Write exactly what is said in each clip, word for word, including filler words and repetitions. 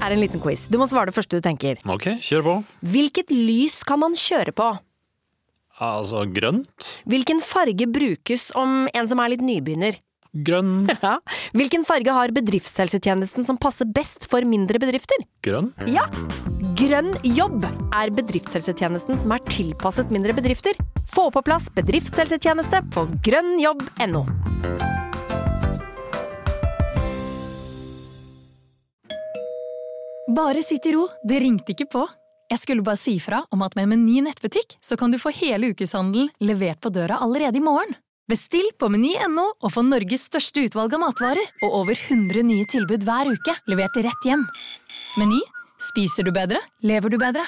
er en liten quiz. Du må svare det første du tenker. Ok, kjør på. Hvilket lys kan man kjøre på? Altså, grønt? Hvilken farge brukes om en som er litt nybegynner? Grønn. Ja. Hvilken farge har bedriftshelsetjenesten som passer best for mindre bedrifter? Grønn? Ja. Grønn jobb er bedriftshelsetjenesten som er tilpasset mindre bedrifter. Få på plass bedriftshelsetjeneste på grønnjobb punktum no. Bare sitt i ro, det ringte ikke på. Jeg skulle bare si fra om at med Meny nettbutikk så kan du få hele ukeshandelen levert på døra allerede i morgen. Bestill på meny punktum no og få Norges største utvalg av matvarer og over hundre nye tilbud hver uke, levert rett hjem. Meny, spiser du bedre, lever du bedre.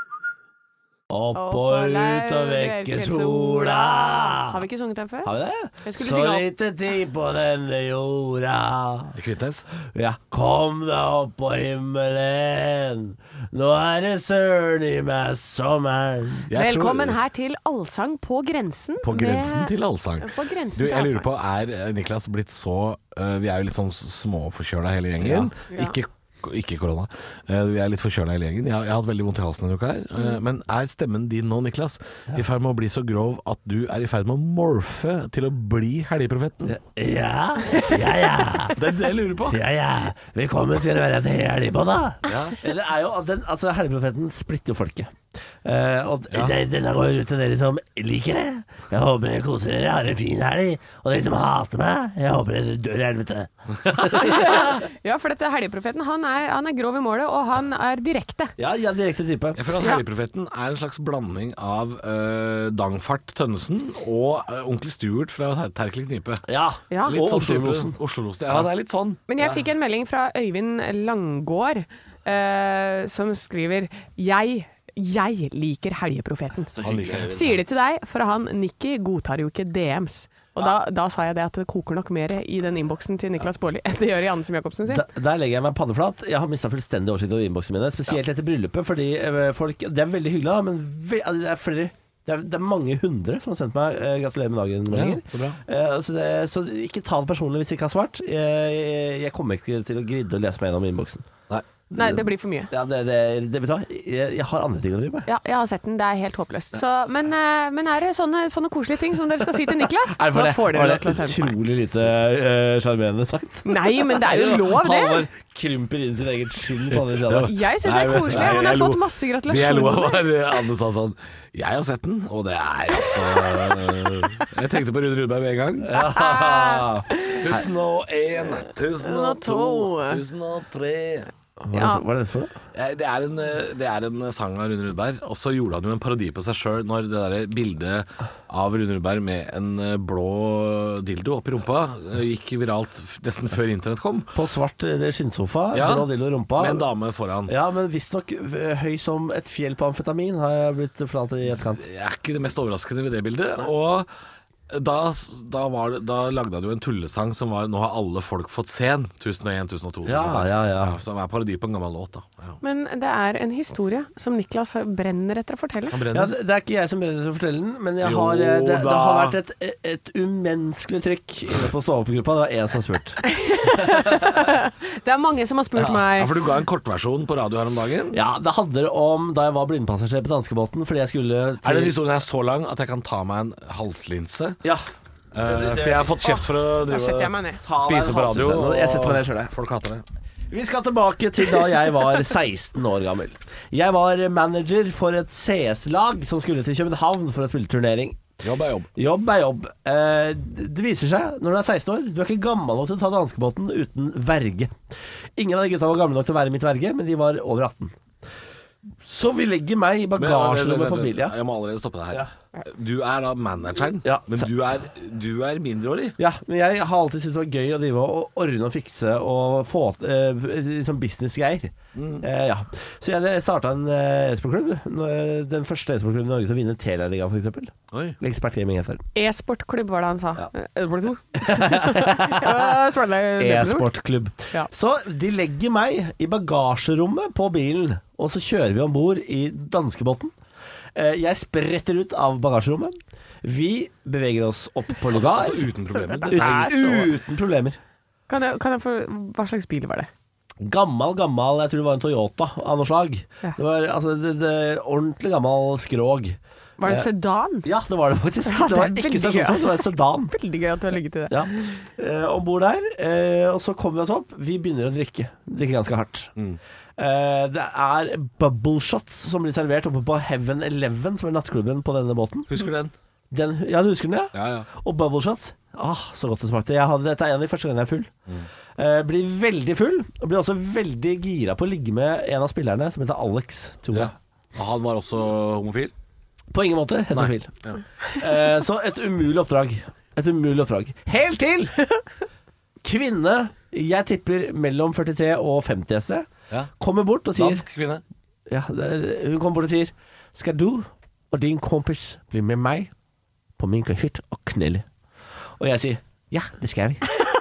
Opp og ut og vekke sola. Har vi ikke sunget den før? Har vi det? Så synge lite tid på denne jorda. Kvitnes? Ja, kom deg opp på himmelen. Nå er det søren i meg sommeren. Jeg Velkommen tror, her til Allsang på grensen. På grensen med, til allsang. På grensen Du, til jeg lurer allsang. på, er Niklas blitt så uh, vi er jo litt sånn småforkjøla hele gjengen. Ja. Ikke Ikke korona. Uh, vi er litt forkjøla hele gjengen. Jeg har, jeg har hatt veldig vondt i halsen denne uka her. Uh, men er stemmen din nå, Niklas, i ferd med å bli så grov at du er i ferd med å morfe til å bli helgeprofeten? Ja, ja, ja. Det er det jeg lurer på. Ja, ja. Velkommen til å være en helg på, da. Ja. Det er jo, den, altså, helgeprofeten splitter jo folket. Uh, og Ja. den, denne går ut til dere som liker det. Jeg håper dere koser dere, har en fin helg. Og dere som hater meg, jeg håper dere dør i helvete. Ja, for dette helgeprofeten, han er, han er grov i målet, og han er direkte. Ja, ja, direkte type. Jeg føler at Helgeprofeten er en slags blanding av uh, Dangfart Tønnesen og uh, onkel Stuart fra Ter- Terkel Knipe. Ja, Ja. Litt og sånn type- Oslo-losen. Oslo-losen. Ja, det er litt sånn. Men jeg fikk en melding fra Øyvind Langgård, eh, som skriver Jeg, jeg liker helgeprofeten. Sier det til deg, for han Nicky godtar jo ikke D Ms. Og da, da sa jeg det at det koker nok mer i den innboksen til Niklas Baarli enn det gjør i Anne Sem Jacobsen sin. Da, der legger jeg meg panneflat. Jeg har mistet fullstendig oversikt over innboksen mine. Spesielt etter bryllupet, fordi eh, folk Det er veldig hyggelig, da, men ve det er flere det er, det er mange hundre som har sendt meg eh, gratulerer med dagen-meldinger. Ja, så bra. Eh, så, det, så ikke ta det personlig hvis jeg ikke har svart. Jeg, jeg, jeg kommer ikke til å gridde og lese meg gjennom innboksen. Nei. Nei, det blir for mye. Ja, det, det, det vet du hva, jeg, jeg har andre ting å drive med. Ja, jeg har sett den. Det er helt håpløst. Så, men, eh, men er det sånne, sånne koselige ting som dere skal si til Niklas, Er det for så det? får dere Var lov til å det sende meg. utrolig lite sjarmerende sagt? Nei, men det er jo lov, det. Halvor krymper inn sitt eget skinn på andre siden. Jeg syns det er Nei, koselig. nei, Han jeg har lo- fått masse Det jeg lo av gratulasjoner. var Anne sa sånn Jeg har sett den, og det er altså Jeg tenkte på Rune Rudberg med en gang. Tusen og en, tusen og to, tusen og tre. Hva er det, hva er det for noe? Eh, Det er, en, eh, det er en sang av Rune Rudberg, og så gjorde han jo en parodi på seg sjøl når det der bildet av Rune Rudberg med en eh, blå dildo oppi rumpa eh, gikk viralt f- nesten før internett kom. På svart eh, skinnsofa, Ja, blå dildo i rumpa. Med en dame foran. Ja, men visstnok eh, høy som et fjell på amfetamin, har jeg blitt fortalt i etterkant. Det er ikke det mest overraskende ved det bildet. Og da, da, var det, da lagde han jo en tullesang som var 'Nå har alle folk fått se den'. tusen og en, tusen og to. Ja, ja, ja. Som er parodi på en gammel låt. Da. Ja. Men det er en historie som Niklas brenner etter å fortelle. Han Ja, brenner. det det er ikke jeg som brenner til å fortelle den, men jeg Jo har, eh, det, det da. har vært et, et umenneskelig trykk inne på stå-opp-gruppa. Det var én som spurte. Det er mange som har spurt Ja, meg. for du ga en kortversjon på radio her om dagen. Ja, det handler om da jeg var blindpassasjer på danskebåten fordi jeg skulle til Er den historien her så lang at jeg kan ta meg en halslinse? Ja. Eh, for jeg har fått kjeft for å Da setter jeg drive meg ned. Ta deg en spise på radio. halslinse. Jeg setter meg ned selv, jeg. Folk hater det. Vi skal tilbake til da jeg var seksten år gammel. Jeg var manager for et C S-lag som skulle til København for å spille turnering. Jobb er jobb. Jobb er jobb. Eh, det viser seg, når du er seksten år, du er ikke gammel nok til å ta danskebåten uten verge. Ingen av de gutta var gamle nok til å være mitt verge, men de var over atten. Så vi legger meg i bagasjerommet på bilen. Ja. Jeg må allerede stoppe deg her. Du er da manageren, Ja. men du er, du er mindreårig. Ja, men jeg har alltid syntes det var gøy å drive og ordne og fikse og få eh, liksom businessgreier. Eh, ja. Så jeg starta en eh, e-sportklubb. Nå- Den første e-sportklubben i Norge til å vinne Telia-ligaen, f.eks. Oi. Ekspertgaming heter det. E-sportklubb var det han sa. Ja. Eh, var det to? Ja, sportklubb. E-sportklubb. Ja. Så de legger meg i bagasjerommet på bilen, og så kjører vi om bord i danskebåten. Eh, Jeg spretter ut av bagasjerommet. Vi beveger oss opp på lugar. Altså uten problemer. Uten, uten problemer. Kan jeg, kan jeg få, hva slags bil var det? Gammel, gammel, jeg tror det var en Toyota av noe slag. Ja. Det var altså, det, det, ordentlig gammel skrog. Var det sedan? Ja, det var det faktisk. Ja, det det var er ikke veldig stasjonsvogn, gøy. det var en sedan. Veldig gøy at du har ligget i det. Ja. Eh, om bord der, eh, og så kommer vi oss opp. Vi begynner å drikke. Drikke ganske hardt. Mm. Eh, det er bubble shots som blir servert oppe på Heaven Eleven, som er nattklubben på denne båten. Husker du den? Den, ja, du husker den, ja? Ja, ja. Og bubble shots. Ah, så godt det smakte. Jeg hadde, dette er en av de første gangene jeg er full. Mm. Eh, blir veldig full, og blir også veldig gira på å ligge med en av spillerne som heter Alex, tror jeg. Ja. Og han var også homofil? På ingen måte heterofil. Ja. Eh, så et umulig oppdrag. Et umulig oppdrag. Helt til! Kvinne, jeg tipper mellom førtitre og femti S, Ja. kommer bort og sier Dansk kvinne? ja, det- Hun kommer bort og sier: skal du og din kompis bli med meg på min kahytt og knelle? Og jeg sier ja, det skal vi.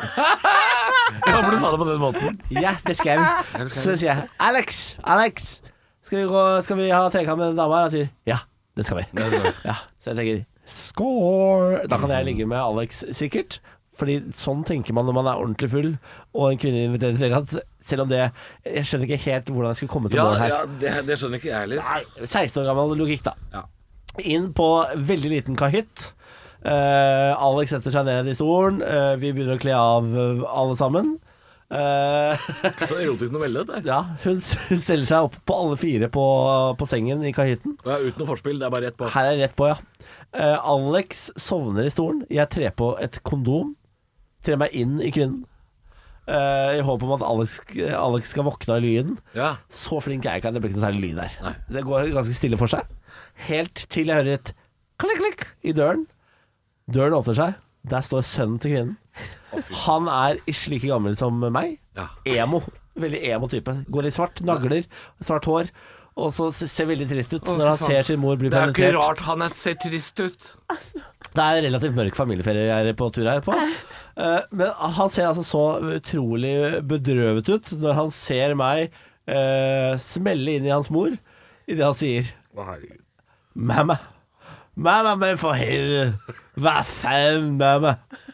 Jeg håper du sa det på den måten. Ja, det skal vi. Så sier jeg Alex, Alex, skal vi, gå, skal vi ha trekant med den dama her? Han sier ja, det skal vi. Ja, så jeg tenker score. Da kan jeg ligge med Alex sikkert. Fordi sånn tenker man når man er ordentlig full og en kvinne inviterer til trekant. Selv om det Jeg skjønner ikke helt hvordan jeg skulle komme til Ja, mål her. ja det, det skjønner ikke jeg heller. Nei, seksten år gammel logikk, da. Ja. Inn på veldig liten kahytt. Uh, Alex setter seg ned i stolen. Uh, vi begynner å kle av uh, alle sammen. Uh, Så erotisk novelle der. ja, hun, hun steller seg opp på alle fire på, på sengen i kahytten. Ja, uten noe forspill, det er bare rett på. Her er rett på, ja. Uh, Alex sovner i stolen. Jeg trer på et kondom. Trer meg inn i kvinnen. Uh, I håp om at Alex, Alex skal våkne av lyden. Ja. Så flink er jeg ikke at det blir ikke noe særlig lyd der. Nei. Det går ganske stille for seg. Helt til jeg hører et klikk, klikk i døren. Døren åpner seg. Der står sønnen til kvinnen. Han er ikke like gammel som meg. Ja. Emo. Veldig emo-type. Går i svart, nagler, svart hår. Og så ser veldig trist ut når han ser sin mor bli Det er jo ikke penetrert. rart han er, ser trist ut. Det er relativt mørk familieferie jeg er på tur her på. Eh, men han ser altså så utrolig bedrøvet ut når han ser meg eh, smelle inn i hans mor idet han sier Å, herregud. Mamma, mamma, men for helvete. Hva faen, mamma?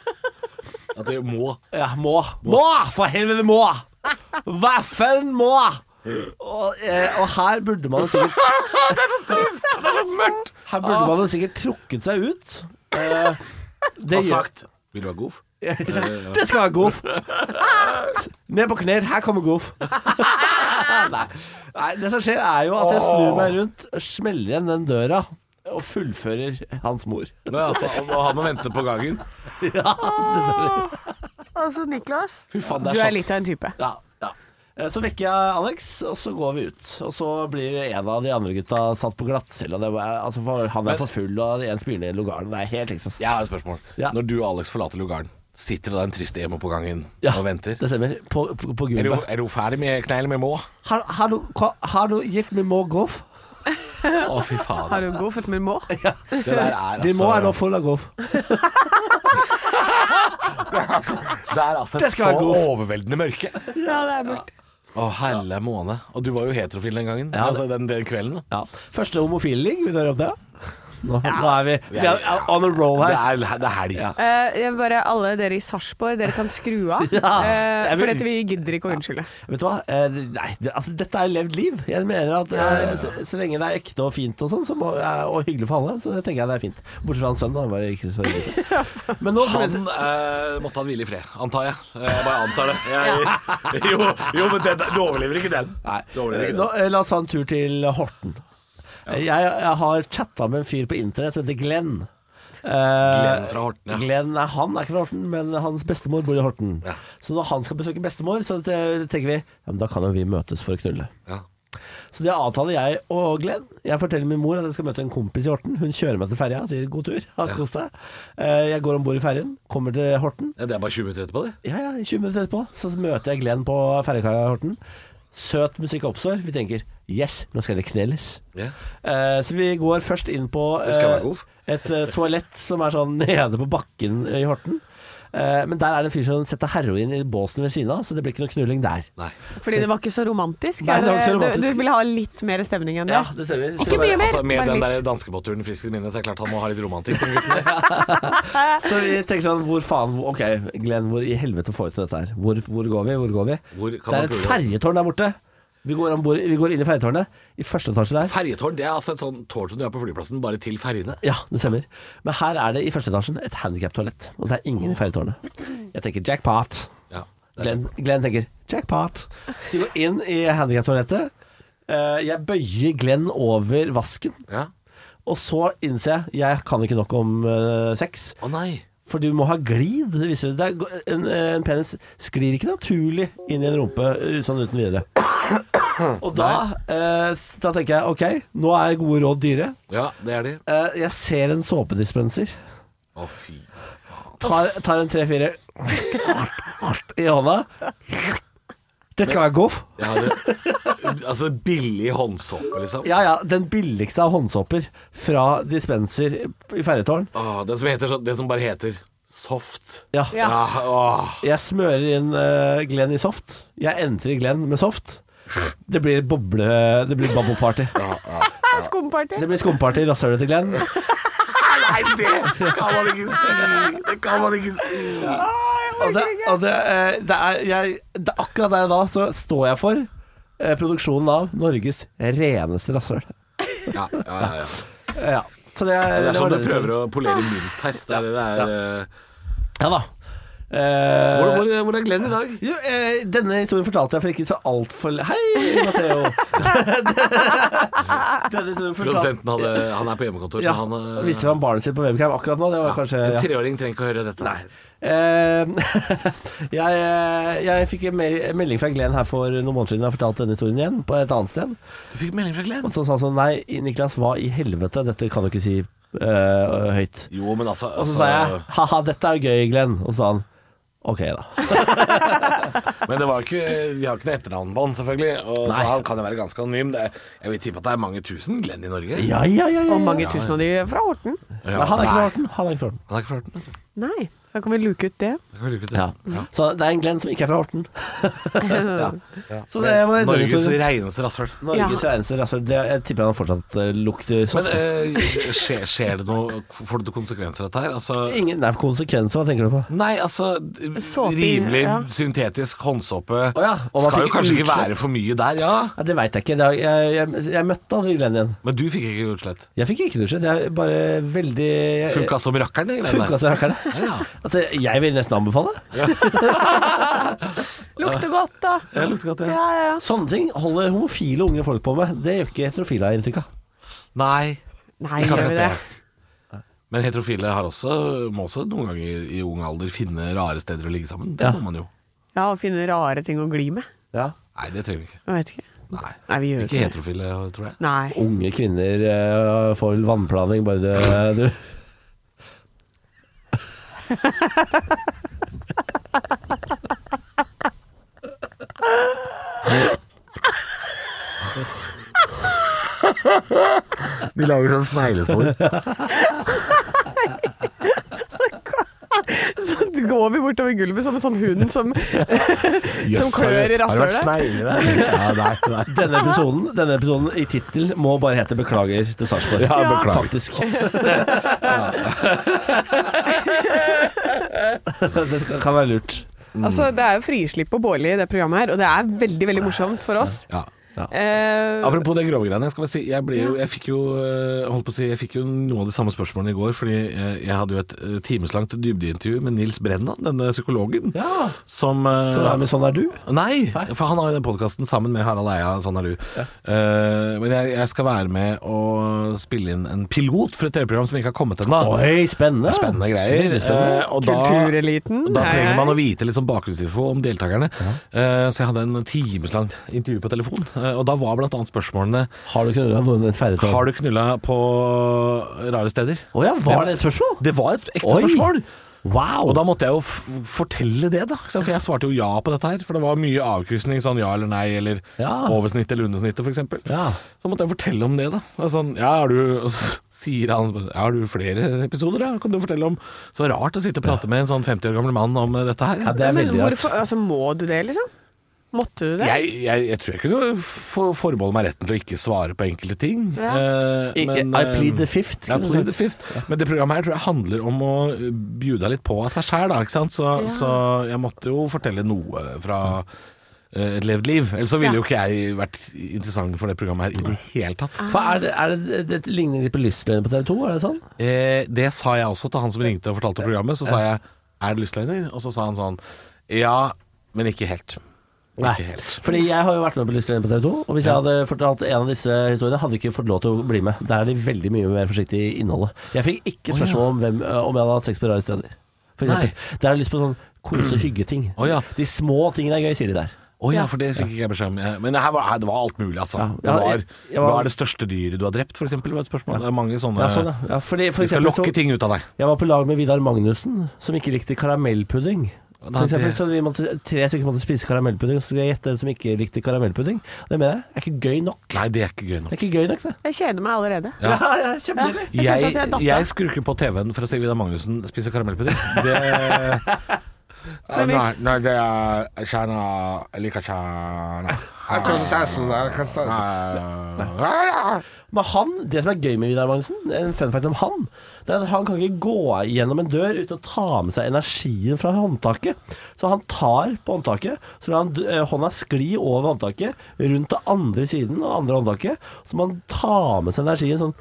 At det må. Ja, må. Må! For helvete, må! Hva faen, må! Og, eh, og her burde man jo sikkert Her burde man jo sikkert trukket seg ut. Eh, det Har gjør sagt. Vil du ha goof? Det skal være goof. Ned på knær, her kommer goof. Nei. Nei, det som skjer er jo at jeg snur meg rundt, smeller igjen den døra og fullfører hans mor. Nå, altså, og han må vente på gangen. Ja, Altså, Niklas, fy faen, du det er er litt av en type. ja, ja. Eh, Så vekker jeg Alex, og så går vi ut. Og så blir en av de andre gutta satt på glattcelle. og det var- Altså, for han er for full, og en spyr ned i lugaren. Det er helt Texas. Jeg har et spørsmål. Ja. Når du og Alex forlater lugaren, sitter det da en trist emo på gangen Ja, og venter? det stemmer. På, på, på Er du, gulvet. er du ferdig med kneilen med må? Har, har, du, hva- har du gitt meg må goof? Å, fy faen. Har du goofet med må? Det der er Din må er nå altså full av goof. Det er altså Det et skal så være goof. overveldende mørke. Ja, det er mørkt. Å, helle måne. Og du var jo heterofil den gangen. Ja, altså den, den kvelden. da. Ja. Første homofile-ligg, vil du høre om det? Nå, nå er vi, vi er on a roll Det her. er, det er helg. Ja. Eh, jeg bare alle dere i Sarpsborg, dere kan skru av. Ja, eh, jeg for vil- dette vi gidder ikke å unnskylde. Vet du hva? Eh, nei, det, altså, dette er levd liv. Jeg mener at eh, så, så lenge det er ekte og fint og sånn, så må, eh, og hyggelig for alle, så tenker jeg det er fint. Bortsett fra hans sønn, han var ikke så hyggelig. Men nå skal Han vi eh, måtte ha hvile i fred, antar jeg. Jeg bare antar det. Jeg, jo, jo, men det, du overlever ikke den. Nei. Du overlever ikke Nå, den. eh, la oss ta en tur til Horten. Eh, Jeg, jeg har chatta med en fyr på internett som heter Glenn. Eh, Glenn fra Horten, ja. Glenn er, han er ikke fra Horten, men hans bestemor bor i Horten. Ja. Så når han skal besøke bestemor, så te- tenker vi ja, men da kan jo vi møtes for å knulle. Ja. Så det avtaler jeg og Glenn. Jeg forteller min mor at jeg skal møte en kompis i Horten. Hun kjører meg til ferja og sier 'god tur', ha kos deg. Eh, Jeg går om bord i ferjen, kommer til Horten. Ja, det er bare tjue minutter etterpå, det. Ja, ja, tjue minutter etterpå så møter jeg Glenn på ferjekaia i Horten. Søt musikk oppstår. Vi tenker 'yes, nå skal det knelles'. Ja. Eh, Så vi går først inn på Det skal eh, være god. et eh, toalett som er sånn nede på bakken i Horten. Eh, men der er det en fyr som setter heroin i båsen ved siden av, så det blir ikke noe knulling der. Nei. Fordi det var ikke så romantisk? Nei, det var ikke så romantisk. Du, du ville ha litt mer stemning enn det? Ja, det stemmer. Ikke mye mer, Altså, med bare den litt. der danskebåtturen frisk i minne, så er det klart han må ha litt romantikk. den gutten. Så vi tenker sånn, hvor faen Ok, Glenn, hvor i helvete får vi til dette her? Hvor, hvor går vi? Hvor går vi? Hvor kan Det er man et prøve? ferjetårn der borte. Vi går, ombord, vi går inn i ferjetårnet. I første etasje der. Ferjetårn, det er altså et sånn tårn som du har på flyplassen, bare til ferjene. Ja, det stemmer. Men her er det i første etasjen et handicap-toalett. Og det er ingen i ferjetårnet. Jeg tenker jackpot. Ja. Glenn, Glenn tenker jackpot. Så vi går inn i handicap-toalettet. Eh, Jeg bøyer Glenn over vasken. Ja. Og så innser jeg jeg kan ikke nok om eh, sex. Å nei. For du må ha glid. Det viser det. Det er, en, en penis sklir ikke naturlig inn i en rumpe uh, sånn uten videre. Og da, eh, da tenker jeg ok, nå er gode råd dyre. Ja, det er de. Eh, jeg ser en såpedispenser. Å fy. Tar, tar en tre-fire i hånda. Det skal være goff. Jeg hadde, altså billig håndsåpe, liksom. Ja, ja, den billigste av håndsåper fra dispenser i ferjetårn. Åh, den som heter sånn, det som bare heter soft. Ja. Ja. Ja, åh. Jeg smører inn uh, Glenn i soft. Jeg entrer Glenn med soft. Det blir boble Det blir bubble-party. Skumparty. Det blir skumparty i rasshølet til Glenn. Nei, det kan man ikke si. Det kan man ikke si. Og det, og det, eh, det, er, jeg, det er akkurat der og da så står jeg for eh, produksjonen av Norges reneste rasshøl. Ja, ja, ja, ja. Ja. Så det, Det er det sånn var du det som- prøver å polere mynt her. Det er det det er. eh, Ja da. Eh, Hvor, hvor, hvor er Glenn i dag? jo, eh, denne historien fortalte jeg for ikke så altfor Hei, Matteo! Denne historien fortalte Produsenten hadde, han er på hjemmekontor, Ja, så han eh, viste fram barnet sitt på webcam akkurat nå. Det var kanskje En ja. treåring trenger ikke å høre dette. Nei. Eh, jeg, jeg fikk en mel- melding fra Glenn her for noen måneder siden. Jeg har fortalt denne historien igjen på et annet sted. Du fikk melding fra Glenn? Og så sa han sånn Nei, Niklas, hva i helvete? Dette kan du ikke si eh, høyt. Jo, men altså, Og så altså sa jeg haha, dette er jo gøy, Glenn. Og så sa han ok, da. Men det var ikke, vi har ikke noe etternavn på han, selvfølgelig. Og Nei. så han kan jo være ganske anonym. Det er, jeg vil tippe at det er mange tusen Glenn i Norge. Ja, ja, ja, ja, Og mange ja. tusen av de fra Horten. Ja, Men han er ikke fra nei. Horten. Han er ikke fra Horten. Han er ikke fra Horten. vet du. Nei, så kan vi luke ut det. Det kan vi lukke til. Ja. Så det er en Glenn som ikke er fra Horten. ja. Så det var Norges Norges, reneste rasshøl. Norges reneste rasshøl. Det- Jeg tipper han fortsatt uh, lukter Men soft. eh, skjer, skjer det noe Får det noen konsekvenser av dette her? Altså, Ingen Nei, konsekvenser, hva tenker du på? nei, altså Såpe i- rimelig ja. syntetisk håndsåpe Å ja, og man skal jo fikk kanskje ikke utslett. være for mye der, ja. Ja, det veit jeg ikke. Det er, jeg, jeg, jeg møtte aldri Glenn igjen. Men du fikk ikke utslett. Jeg fikk ikke dusjet. Jeg er bare veldig jeg- Funka som rakkeren, det greiene Funka der. som rakkeren. Ja. Altså, jeg vil nesten anbefale. Lukter godt, da. Det lukter godt, ja. Ja, ja, ja. Sånne ting holder homofile unge folk på med. Det gjør ikke heterofile, har jeg inntrykk av. Nei, Nei, det kan gjør vi hende. det? Men heterofile har også, må også noen ganger i ung alder finne rare steder å ligge sammen. Det Ja. må man jo. Ja, og finne rare ting å gli med. Ja. Nei, det trenger vi ikke. Jeg vet ikke. Nei, Nei, vi gjør ikke ikke det. heterofile, tror jeg. Nei. Unge kvinner eh, får vel vannplaning, bare det du De lager sånn sneglespor. Så går vi bortover gulvet som en sånn hund som, som klør i rasshølet. snegle der? Ja, nei, nei. Denne episoden, denne episoden i tittel må bare hete 'Beklager til Sarpsborg'. Ja, beklager. Faktisk. Det kan være lurt. Altså, det er jo frislipp på Bårli i det programmet her, og det er veldig, veldig morsomt for oss. Ja. Eh, Apropos det grove greiene, skal vi si, jeg, ble jo, jeg fikk jo eh, holdt på å si, jeg fikk jo noen av de samme spørsmålene i går, fordi jeg, jeg hadde jo et eh, timeslangt dybdeintervju med Nils Brenna, denne psykologen, Ja. som eh, Så det er med sånn er du? Nei, for han har jo den podcasten sammen med Harald Eia, sånn er du. Eh, men jeg, jeg skal være med og spille inn en pilot for et T V-program som ikke har kommet ennå. Oi, spennende. Spennende greier. Veldig spennende. Eh, og da, Kultureliten. da trenger Hei, man å hei. vite litt sånn bakgrunnsinfo om deltakerne. Eh, så jeg hadde en timeslangt intervju på telefon, eh, og da var blant annet spørsmålene: Har du knulla noen i et ferjetårn? har du knulla på rare steder? Å ja, var det et spørsmål? Det var et ekte Oi. spørsmål. Wow. Og da måtte jeg jo f fortelle det, da. For jeg svarte jo ja på dette her. For det var mye avkryssning, sånn ja eller nei, eller ja. oversnitt eller undersnitt, for eksempel. Ja. Så måtte jeg fortelle om det, da. Og sånn, ja, har du, og så sier han, ja, har du flere episoder, da? Kan du fortelle om? Så rart å sitte og prate med en sånn femti år gammel mann om dette her. Ja, det er Men veldig rart. hvorfor, altså må du det liksom? Måtte du det? Jeg, jeg, jeg tror jeg kunne for, forbeholde meg retten til å ikke svare på enkelte ting. Ja. Eh, I, men, I plead the fifth. Ja, plead the fifth. Men det programmet her tror jeg handler om å bjuda litt på av seg selv, da, ikke sant? Så, Ja. så jeg måtte jo fortelle noe fra eh, et levd liv. Ellers så ville Ja. jo ikke jeg vært interessant for det programmet her i det hele tatt. For er det, er det, det ligner litt på Lystløgner på T V to, er det sånn? Eh, det sa jeg også til han som ringte og fortalte programmet. Så sa jeg, er det Lystløgner? Og så sa han sånn, ja, men ikke helt. Nei, Ikke helt. fordi jeg har jo vært med på Lystløgner på T V to, og hvis jeg hadde fortalt en av disse historiene, hadde jeg ikke fått lov til å bli med. Der er de veldig mye mer forsiktige i innholdet. Jeg fikk ikke spørsmål om, hvem, om jeg hadde hatt sex på rare steder. For eksempel. Der er det lyst på sånn kose- og hyggeting. Å, ja. De små tingene er gøy, sier de der. Å ja, for det fikk ikke jeg beskjed om. Men det, her var, det var alt mulig, altså. Ja, Det ja, var, jeg- jeg var- Hva er det største dyret du har drept, for eksempel? Var et spørsmål. Det er mange sånne Ja, sånn, ja. Ja, fordi, for De skal eksempel, lokke så, ting ut av deg. jeg var på lag med Vidar Magnussen, som ikke likte karamellpudding. For Da, eksempel, det- så vi måtte, tre stykker måtte spise karamellpudding, og så skal jeg gjette den som ikke likte karamellpudding. Det mener jeg er ikke gøy nok. Nei, det er ikke gøy Det nok. er ikke gøy nok, det. Jeg kjeder meg allerede. Ja. ja, kjempekjedelig. Jeg kjente Jeg, at jeg datt av. jeg skrur ikke på T V-en for å se Vidar Magnussen spise karamellpudding. Det Men Nei, hvis- nei, det er kjerna Jeg liker kjerna. Men han, det som er gøy med Vidar Magnussen, en fun fact om han, det er at han kan ikke gå gjennom en dør uten å ta med seg energien fra håndtaket. Så han tar på håndtaket, så lar han eh, hånda skli over håndtaket rundt til andre siden av andre håndtaket, så man tar med seg energien sånn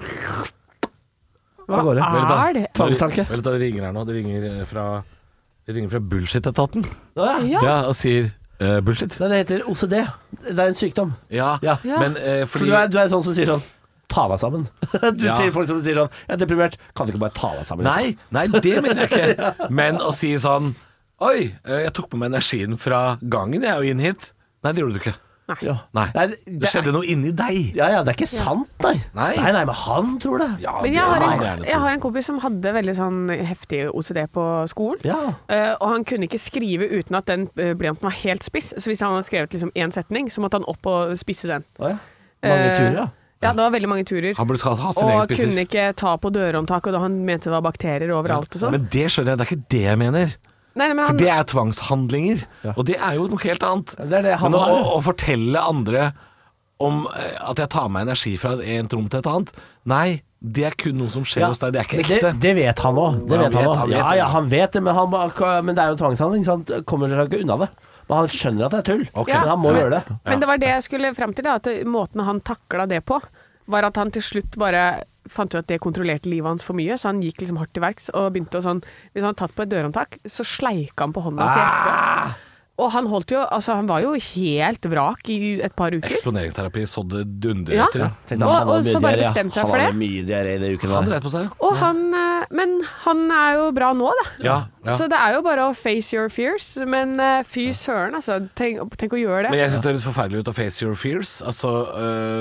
Hva av gårde. er det? Tvangstanke. Vel, det ringer her nå. Det ringer fra Det ringer fra Bullshit-etaten. Ja. Ja. Ja, og sier eh, bullshit. Nei, det heter O C D. Det er en sykdom. Ja, Ja. Ja. men eh, For fordi du er, du er sånn som sier sånn ta deg sammen. Du Ja. til folk som sier sånn jeg er deprimert, kan du ikke bare ta deg sammen? Nei, nei, det mener jeg ikke. Men å si sånn oi, eh, jeg tok på meg energien fra gangen jeg er jo inn hit. Nei, det gjorde du ikke. Ja. Nei, Nei, det, det- skjedde noe inni deg. Ja, ja, det er ikke sant, nei. Nei. nei, nei, men han tror det. Ja, Men det jeg har, er en, gjerne jeg tro. har en kompis som hadde veldig sånn heftig O C D på skolen. Ja. Eh, og han kunne ikke skrive uten at den eh, blyanten var helt spiss. Så hvis han hadde skrevet liksom én setning, så måtte han opp og spisse den. Å ja. Mange Eh, turer, ja. Ja, det var veldig mange turer. Han burde ha hatt sin egen Og spisser. kunne ikke ta på dørhåndtaket, og da han mente det var bakterier overalt og sånn. Men det skjønner jeg, det er ikke det jeg mener. Nei, men For han, det er tvangshandlinger, og det er jo noe helt annet. Det er det han Men å, har. å fortelle andre om eh, at jeg tar meg energi fra en rom til et annet, nei, det er kun noe som skjer Ja, hos deg, det er ikke men det, ekte. det vet han òg. Det Ja, vet han vet, også. han vet Ja, det. ja, han vet det, men, han, bare- men det er jo tvangshandling, så han kommer seg ikke unna det. Men han skjønner at det er tull. Ok. Men han må Ja. gjøre det. men det var det jeg skulle frem til, da, at det- måten han takla det på, var at han til slutt bare fant ut at det kontrollerte livet hans for mye, så han gikk liksom hardt til verks og begynte å sånn Hvis han hadde tatt på et dørhåndtak, så sleika han på hånda si etterpå. Og han holdt jo Altså, han var jo helt vrak i et par uker. Eksponeringsterapi så det dundrer Ja. etter. Tenkte Og- han hadde og mye så bare diaré, ja. bestemte seg Han for hadde det. mye diaré den uken. Han der. dreit på seg. Og han eh, Men han er jo bra nå, da. Ja, ja. Så det er jo bare å face your fears. Men eh, fy søren, altså. Tenk, tenk å gjøre Men det. jeg synes det høres forferdelig ut å face your fears. Altså,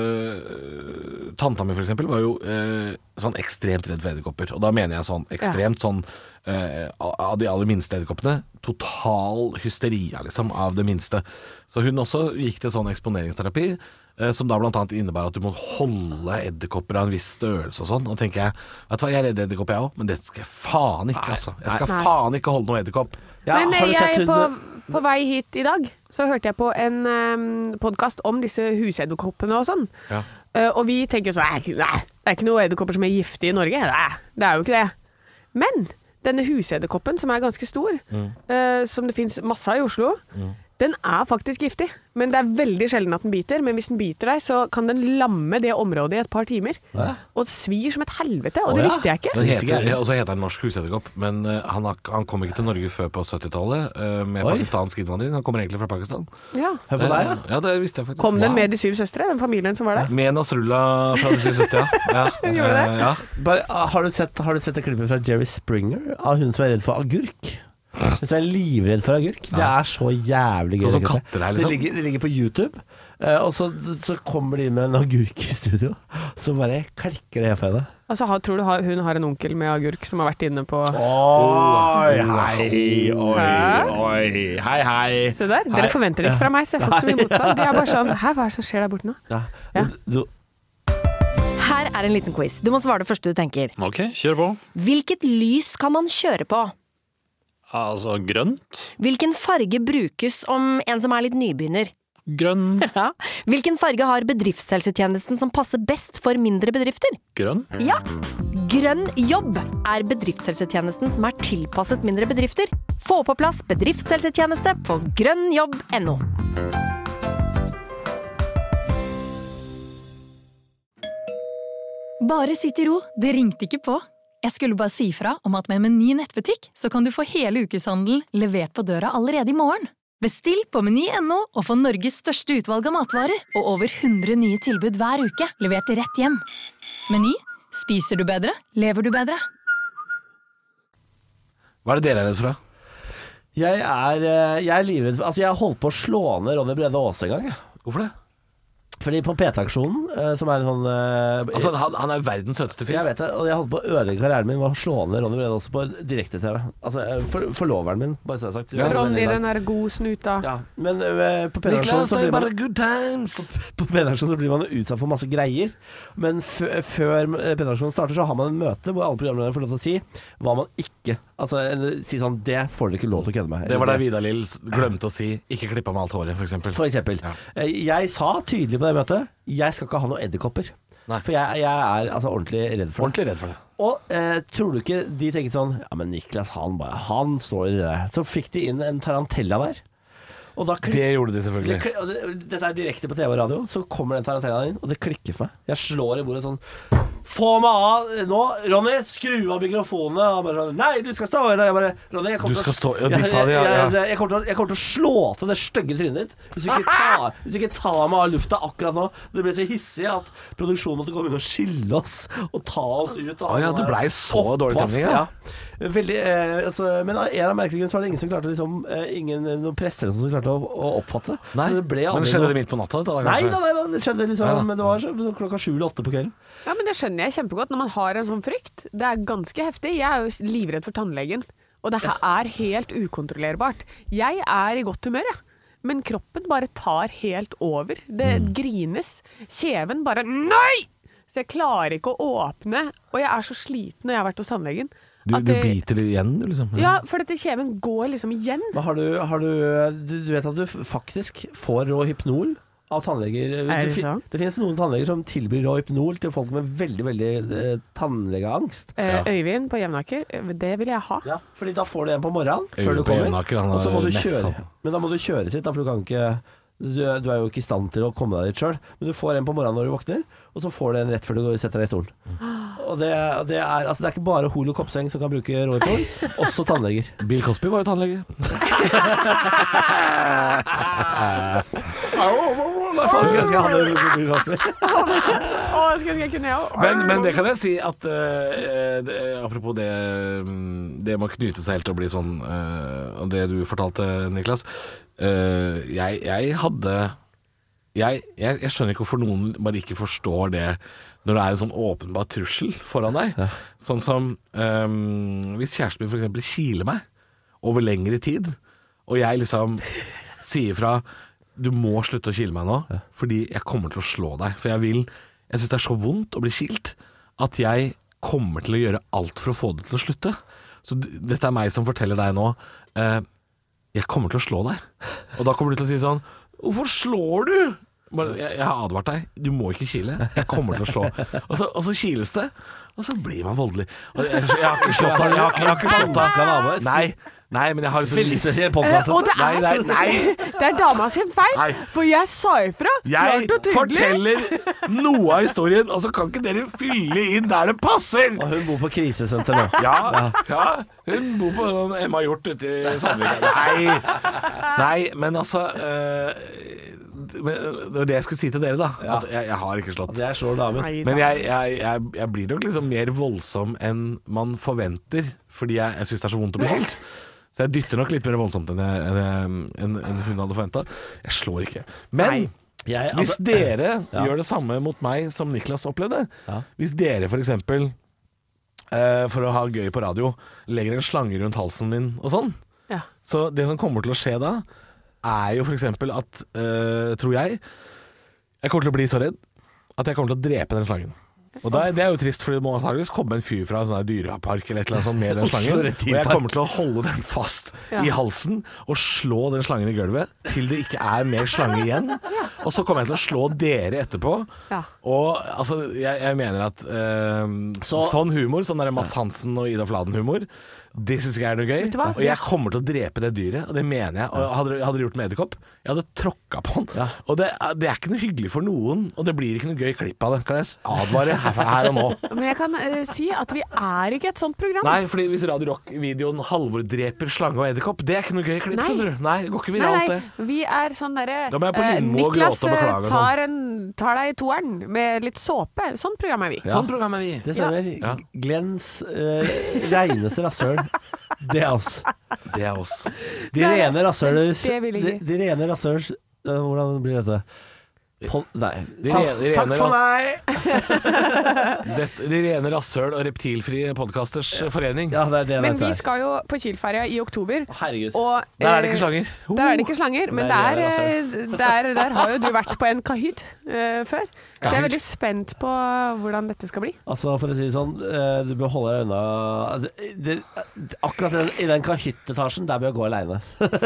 øh, tanta mi for eksempel var jo øh, sånn ekstremt redd for edderkopper. Og da mener jeg sånn ekstremt sånn øh, av de aller minste edderkoppene. Total hysteria, liksom, av det minste. Så hun også gikk til sånn eksponeringsterapi, øh, som da blant annet innebærer at du må holde edderkopper av en viss størrelse og sånn. Og tenker jeg, vet du hva, jeg er redd edderkopp jeg òg, men det skal jeg faen ikke, altså. Jeg skal Nei. faen ikke holde noe edderkopp. Ja, Men har du sett jeg, hun- på, på vei hit i dag, så hørte jeg på en um, podkast om disse husedderkoppene og sånn. Ja. Eh, og vi tenker jo sånn nei, nei, det er ikke noe edderkopper som er giftige i Norge. Nei, det er jo ikke det. Men denne husedderkoppen, som er ganske stor, eh, som det fins masse av i Oslo, den er faktisk giftig. Men det er veldig sjelden at den biter. Men hvis den biter deg, så kan den lamme det området i et par timer. Og svir som et helvete. Og Å, det ja. visste jeg ikke. Den Visste ikke heter, jeg. og så heter den norsk husedderkopp, men eh, han, har, han kom ikke til Norge før på syttitallet uh, med Oi. pakistansk innvandring. Han kommer egentlig fra Pakistan. Ja. Hør på deg, ja. Ja, det visste jeg faktisk. Kom den Wow. med de syv søstre, den familien som var der? Med Nasrullah fra de syv søstre, ja. ja. Gjorde det? Eh, ja. Bare, ah, har, du sett, har du sett det klippet fra Jerry Springer av hun som er redd for agurk? Så jeg er livredd for agurk. Det er så jævlig gøy. Sånn som katter er, liksom. Det ligger, det ligger på YouTube, eh, og så, så kommer de med en agurk i studio. Så bare klikker det for henne. Altså, har- tror du har- hun har en onkel med agurk som har vært inne på Oi, hei, oi, Hæ? oi. Hei, hei. Se der, dere forventer det ikke fra meg, så jeg får ikke så mye motstand. De er bare sånn Hæ, hva er det som skjer der borte nå? Ja. Ja. Du, Her er en liten quiz. Du må svare det første du tenker. Ok, kjør på. Hvilket lys kan man kjøre på? Altså grønt. Hvilken farge brukes om en som er litt nybegynner? Grønn. Ja. Hvilken farge har bedriftshelsetjenesten som passer best for mindre bedrifter? Grønn. Ja! Grønn jobb er bedriftshelsetjenesten som er tilpasset mindre bedrifter. Få på plass bedriftshelsetjeneste på grønn jobb punktum no. Bare sitt i ro, det ringte ikke på. Jeg skulle bare si fra om at med Meny nettbutikk så kan du få hele ukeshandelen levert på døra allerede i morgen. Bestill på meny punktum no og få Norges største utvalg av matvarer og over hundre nye tilbud hver uke, levert rett hjem. Meny. Spiser du bedre, lever du bedre. Hva er det dere er redd for da? jeg er, eh, jeg er livredd for- Altså, jeg holdt på å slå ned Ronny Brede Aase en gang. jeg. Hvorfor det? Fordi på P tre-aksjonen, eh, som er en sånn eh, Altså, han, han er verdens søteste fyr. Jeg vet det, og jeg holdt på å ødelegge karrieren min med å slå ned Ronny Brede Aase på direkte-T V. Altså, eh, for, forloveren min, bare så det er sagt. Ja, Ronny, den der god snuta. Ja, men eh, på P tre-aksjonen Niklas, så det blir er man bare good times. På P tre-aksjonen så blir man utsatt for masse greier. Men f før P tre-aksjonen starter, så har man en møte hvor alle programledere får lov til å si hva man ikke Altså en- si sånn Det får dere ikke lov til å kødde med. Det var da Vidar Lill glemte å si 'ikke klippe av med alt håret', for eksempel. For eksempel. Ja. Eh, Jeg sa tydelig på det møtet jeg skal ikke ha noen edderkopper. Nei. For jeg, jeg er altså ordentlig redd for det. Ordentlig redd for det. Og eh, tror du ikke de tenkte sånn Ja, men Niklas, han bare Han står i det der. Så fikk de inn en tarantella der. Og da kli- Det gjorde de det, selvfølgelig. kli- og det, Dette er direkte på T V og radio. Så kommer den tarantellaen inn, og det klikker for meg. Jeg slår i bordet sånn Få meg av nå! Ronny, skru av mikrofonene! Og bare sånn Nei, du skal stå i det! Jeg bare Ronny, jeg kommer Du til å- skal stå- ja, de Jeg- sa det, ja, jeg- ja. jeg- Jeg kommer til å- jeg kommer til å slå til det stygge trynet ditt hvis du ikke tar, hvis du ikke tar meg av lufta akkurat nå. Det ble så hissig at produksjonen måtte komme inn og skille oss og ta oss ut. Å ja, det blei så dårlig Oppvask, stemning, ja. Veldig, eh, altså, men av en av merkelige grunner så var det ingen som klarte å liksom, eh, Ingen noen presser som klarte å, å oppfatte det. Nei, Så det ble men aldri skjedde noe- det midt på natta, dette da, Nei kanskje? da, nei da, det skjedde liksom, Nei da. men det var så, klokka sju eller åtte på kvelden. Ja, men det skjønner jeg kjempegodt når man har en sånn frykt. Det er ganske heftig. Jeg er jo livredd for tannlegen, og det her er helt ukontrollerbart. Jeg er i godt humør, jeg. Men kroppen bare tar helt over. Det grines. Kjeven bare Nei! Så jeg klarer ikke å åpne, og jeg er så sliten når jeg har vært hos tannlegen. Du, at du det- biter det igjen, du liksom? Ja, for dette kjeven går liksom igjen. Men har du, har du, du, du vet at du faktisk får rå hypnol av tannleger. Er det fi- sant? det finnes noen tannleger som tilbyr rå hypnol til folk med veldig, veldig eh, tannlegeangst. Eh, Øyvind på Jevnaker, det vil jeg ha. Ja, fordi da får du en på morgenen før Øyvind du på kommer. Jevnaker, han Og så må er du mest kjøre. han. Men da må du kjøre sitt, da, for du kan ikke du, er- du er jo ikke i stand til å komme deg dit sjøl. Men du får en på morgenen når du våkner, og så får du en rett før du går og setter deg i stolen. Og det, og det, er, altså det er ikke bare Holo Kopseng som kan bruke rå hypnol, også tannleger. Bill Cosby var jo tannlege. Hva faen skal jeg skal ha det? Å, jeg skulle ønske jeg kunne, jeg òg. Men, men det kan jeg si at eh, det, apropos det mm, Det med å knyte seg helt til å bli sånn eh, og det du fortalte, Niklas. eh, jeg, jeg hadde jeg, jeg, jeg skjønner ikke hvorfor noen bare ikke forstår det når det er en sånn åpenbar trussel foran deg. Sånn som eh, hvis kjæresten min for eksempel kiler meg over lengre tid, og jeg liksom sier fra du må slutte å kile meg nå, fordi jeg kommer til å slå deg. For jeg vil Jeg synes det er så vondt å bli kilt at jeg kommer til å gjøre alt for å få det til å slutte. Så d- dette er meg som forteller deg nå eh, jeg kommer til å slå deg. Og da kommer du til å si sånn hvorfor slår du? Bare, jeg, jeg har advart deg. Du må ikke kile. Jeg kommer til å slå. Og så, og så kiles det, og så blir man voldelig. Og jeg, jeg har ikke slått av. Jeg har ikke, jeg har ikke slått av. Nei, nei, men jeg har liksom Veldig spesiell podcast. Og det Nei, er, nei, nei. det er dama sin feil, Nei. for jeg sa ifra. Jeg klart og tydelig. forteller noe av historien, og så kan ikke dere fylle inn der det passer. Og hun bor på krisesenter nå. Ja, ja, hun bor på sånn Emma Hjort ute i Sandvika. Nei, nei, men altså eh, men det var det jeg skulle si til dere da. At jeg, jeg har ikke slått. Det er slår damer. Nei, Men da. jeg, jeg, jeg, jeg blir nok liksom mer voldsom enn man forventer, fordi jeg, jeg synes det er så vondt å bli skilt. Så jeg dytter nok litt mer voldsomt enn, jeg, enn, jeg, enn, enn hun hadde forventet. Jeg slår ikke. Men Nei. Jeg, hvis altså, dere Ja. gjør det samme mot meg som Niklas opplevde, Ja. hvis dere for eksempel, eh, for å ha gøy på radio, legger en slange rundt halsen min og sånn, Ja. så det som kommer til å skje da, er jo for eksempel at, eh, tror jeg, jeg kommer til å bli så redd at jeg kommer til å drepe den slangen. Og da, det er jo trist, for det må antageligvis komme en fyr fra en sånn dyrepark eller et eller annet sånt med den slangen. Og jeg kommer til å holde den fast Ja. i halsen og slå den slangen i gulvet til det ikke er mer slange igjen. Og så kommer jeg til å slå dere etterpå. Ja. Og altså, jeg, jeg mener at eh, Så- sånn humor, sånn der Mads Hansen og Ida Fladen-humor, det synes jeg er noe gøy. Vet du hva? Og jeg kommer til å drepe det dyret, og det mener jeg. Og hadde, hadde det gjort med edderkopp, jeg hadde tråkka på den. Ja. Og det, er- det er ikke noe hyggelig for noen, og det blir ikke noe gøy klipp av det. Kan jeg advare her, her og nå? Men jeg kan eh, si at vi er ikke et sånt program. Nei, fordi hvis Radio Rock-videoen 'Halvor dreper slange og edderkopp', det er ikke noe gøy klipp, Nei. skjønner du. Nei, det går ikke Nei, viralt, nei, det. vi er sånn derre Da må jeg på eh, Lindmo og Niklas gråte og beklage og eh, tar, en, tar deg i toeren med litt såpe. Sånn program er vi. Sånn program er vi. Det stemmer. Ja. Glens uh, reineste rasshøl. Det er oss. Det er oss. De Nei, rene rasshølers det vil de, jeg de rene rasshølers uh, Hvordan blir dette? Pol nei. De Takk- rene- de Takk rene for ras- meg! Dette, de rene rasshøl og reptilfrie podcasters forening. Ja, det er det Men det vi er. skal jo på Kielferja i oktober. Herregud. Og, Der er det eh, ikke slanger. Der er det ikke slanger, men Nei, der, det er eh, der, der har jo du vært på en kahytt eh, før. Så jeg er veldig spent på hvordan dette skal bli. Altså, for å si det sånn, eh, du bør holde deg unna det, det, Akkurat den, i den kahyttetasjen, der bør jeg gå aleine.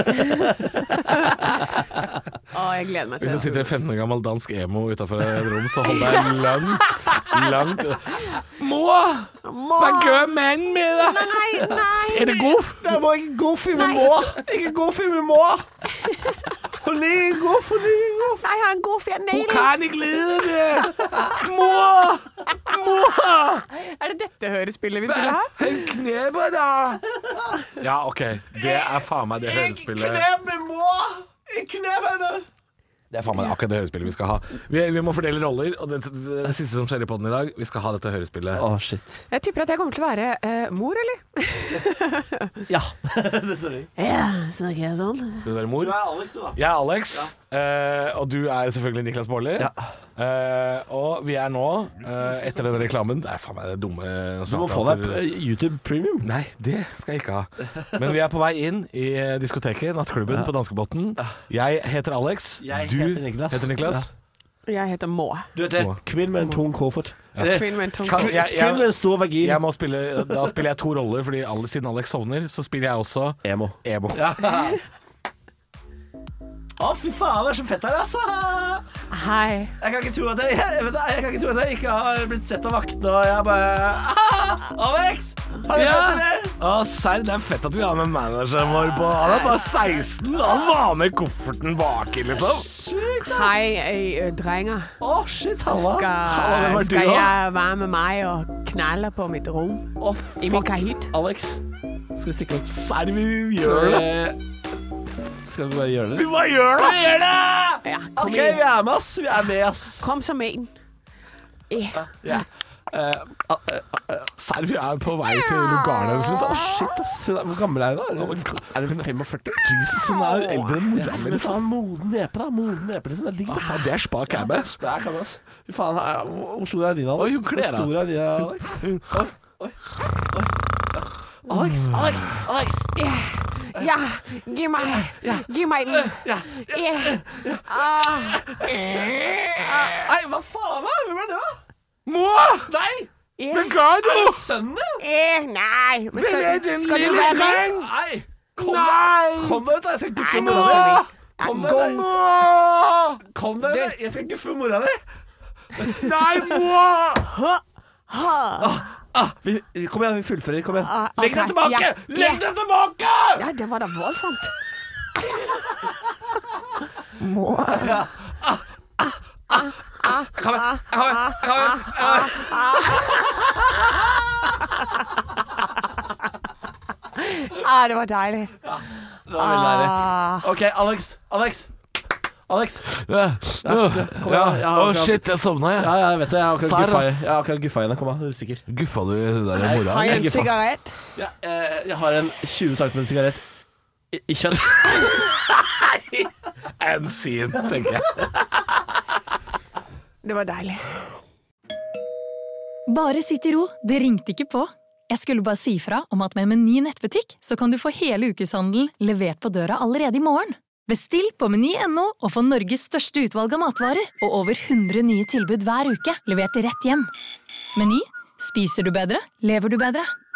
Å, jeg gleder meg Hvis til det det. sitter en femten år gammel dansk emo utenfor et rom, så hold deg langt, langt Mor! Hva gjør menn med deg? Nei, nei! Er det god? Jeg må ikke gå for med mor! Ikke gå for med mor! Hun er god for det. Nei, jeg har en god fjern. Nei, Hun kan ikke lide det! Mor! Mor! er det dette hørespillet vi skulle ha? Han kneber deg! Ja, OK. Det er faen meg det hørespillet. med mor! Jeg kneber henne! Det er faen meg akkurat det hørespillet vi skal ha. Vi, vi må fordele roller, og det, det, det siste som skjer i podden i dag, vi skal ha dette hørespillet. Å, shit. Jeg tipper at jeg kommer til å være eh, mor, eller? Ja, det stemmer. Ja, snakker jeg sånn? Skal du være mor? Du er Alex, du, da. Jeg er Alex, eh, og du er selvfølgelig Niklas Baarli. Ja. Eh, og vi er nå, eh, etter denne reklamen Det er faen meg det dumme Du må få deg eh, YouTube Premium. Nei, det skal jeg ikke ha. Men vi er på vei inn i eh, diskoteket, nattklubben på Danskebåten. Jeg heter Alex. Jeg du heter Niklas. heter Niklas. Jeg heter Må. Du vet det, kvinn med en tung koffert. Eller, Kvinn med en tung Kan- kok. jeg- Kvinn med en stor vagin. Jeg må spille, da spiller jeg to roller, fordi alle, siden Alex sovner, så spiller jeg også Emo. emo. Ja. Å, fy faen, det er så fett her, altså! Hei. Jeg kan ikke tro at jeg, jeg, vet, jeg, kan ikke, tro at jeg ikke har blitt sett av vaktene, og jeg bare ah, Alex! Har du Ja. sett det? Å, serr, det er fett at vi har med manageren vår på. Han er bare seksten. Han var med kofferten baki, liksom. Sjukt, ass. Hei, eh, drenger. Å, shit, halla. Halla, hvem Skal, er du, skal da? jeg være med meg og knalle på mitt rom? Å, I min fuck. kahytt? Alex, skal vi stikke opp? Serr, vi gjør det. Skal vi bare gjøre det? Vi bare gjør det. Gjør det. Ja, kom Ok, vi igjen. er med, ass. Vi er med, ass. Kom som en. Eh, Ja. Serr, vi er på vei til Lugano. Å, Liksom. shit, ass. Hun er- Hvor gammel er hun, da? Er det- Er hun femogførti? Jesus, hun er eldre enn mora mi. Men Liksom. faen, moden nepe, da. Moden nepe, liksom. Det er digg, da. Faen, det er spa cabbe. Det er kan, ass. Fy faen, er- hvor hvor stor er din, Alex? Oi, hun kler Hvor stor er din, Alex? Oi, oi, oi. Alex, Alex, Alex! ja, gi meg. Gi meg den. Eh, ah, Nei, hva faen, da? Hvem er det, da? Mor! Nei! eh, Lugano! Sønnen din? eh, nei. Men Det er skal, din skal du lille være med? dreng. Nei! Kom Nei! deg Kom deg ut, da. Jeg skal guffe Nei, mora kom di. til Kom meg. deg Ja, ut. Mor! Kom deg ut. Jeg skal guffe mora di. Nei, mor! Ah, vi, kom igjen, vi fullfører. Kom igjen. Ah, Legg ok. den tilbake! Ja, Legg ja. den tilbake! Ja, det var da voldsomt. Må. Kom igjen. Kom igjen. Kom igjen. Ah, det var deilig. Det var veldig deilig. Ah. OK, Alex. Alex. Alex. Ja, Kom igjen. Jeg har Å, akkurat- shit, jeg sovna, jeg. Ja, ja, jeg vet det. Jeg har akkurat Serr, guffa, ass. jeg har akkurat guffa henne. Kom an, du stikker. Guffa du i det der Nei. mora? Har jeg en giffa. sigarett? Ja, eh, jeg har en tjue centimeter sigarett I, i kjøtt. En scene, tenker jeg. Det var deilig. Bare sitt i ro, det ringte ikke på. Jeg skulle bare si fra om at med Meny nettbutikk så kan du få hele ukeshandelen levert på døra allerede i morgen. Bestill på meny punktum no og få Norges største utvalg av matvarer og over hundre nye tilbud hver uke, levert rett hjem. Meny, spiser du bedre, lever du bedre.